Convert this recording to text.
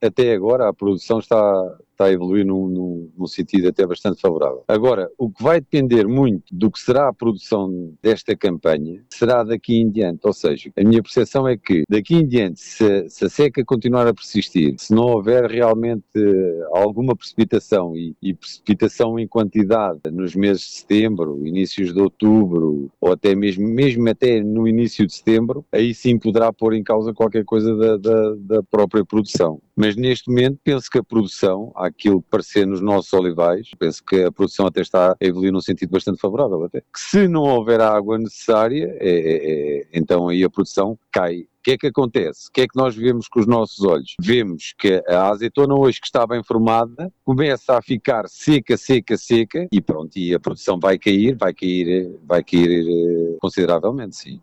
até agora a produção está a evoluir num sentido até bastante favorável. Agora, o que vai depender muito do que será a produção desta campanha será daqui em diante, ou seja, a minha percepção é que daqui em diante, se a seca continuar a persistir, se não houver realmente alguma precipitação e precipitação em quantidade nos meses de setembro, inícios de outubro ou até mesmo até no início de setembro, aí sim poderá pôr em causa qualquer coisa da própria produção. Mas neste momento penso que a produção, aquilo que parecer nos nossos olivais, penso que a produção até está a evoluir num sentido bastante favorável até. Que se não houver a água necessária, então aí a produção cai. O que é que acontece? O que é que nós vemos com os nossos olhos? Vemos que a azeitona hoje que está bem formada começa a ficar seca e pronto, e a produção vai cair consideravelmente, sim.